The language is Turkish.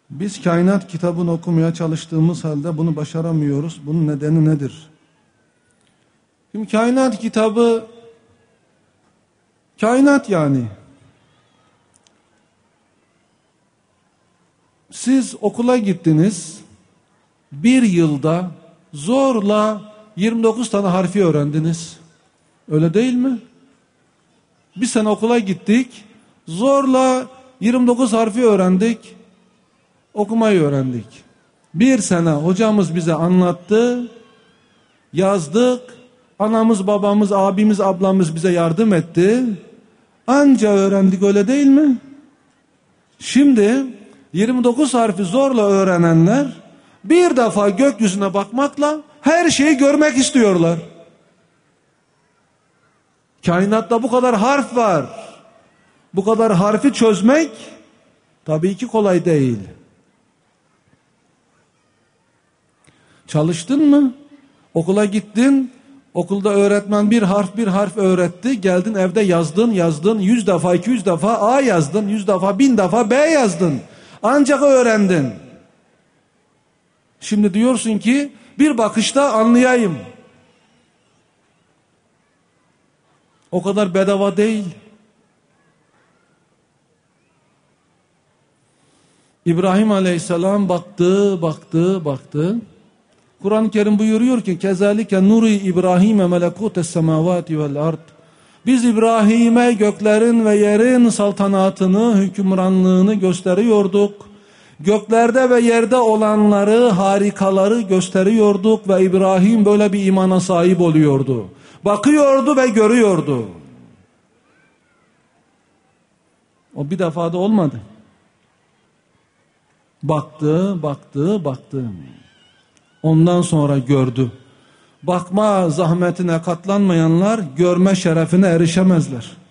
Biz kainat kitabını okumaya çalıştığımız halde bunu başaramıyoruz. Bunun nedeni nedir? Şimdi kainat kitabı, kainat yani. Siz okula gittiniz, bir yılda zorla 29 tane harfi öğrendiniz. Öyle değil mi? Bir sene okula gittik, zorla 29 harfi öğrendik, okumayı öğrendik. Bir sene hocamız bize anlattı, yazdık, anamız, babamız, abimiz, ablamız bize yardım etti. Anca öğrendik, öyle değil mi? Şimdi 29 harfi zorla öğrenenler bir defa gökyüzüne bakmakla her şeyi görmek istiyorlar. Kainatta bu kadar harf var. Bu kadar harfi çözmek tabii ki kolay değil. Çalıştın mı? Okula gittin. Okulda öğretmen bir harf öğretti. Geldin evde yazdın. 100 defa 200 defa A yazdın. 100 defa 1000 defa B yazdın. Ancak öğrendin. Şimdi diyorsun ki bir bakışta anlayayım. O kadar bedava değil. İbrahim Aleyhisselam baktı. Kur'an-ı Kerim buyuruyor ki kezalike nuri İbrahim'e melekutes semavati vel ard. Biz İbrahim'e göklerin ve yerin saltanatını, hükümranlığını gösteriyorduk. Göklerde ve yerde olanları, harikaları gösteriyorduk ve İbrahim böyle bir imana sahip oluyordu. Bakıyordu ve görüyordu. O bir defada olmadı. Baktı. Ondan sonra gördü. Bakma zahmetine katlanmayanlar görme şerefine erişemezler.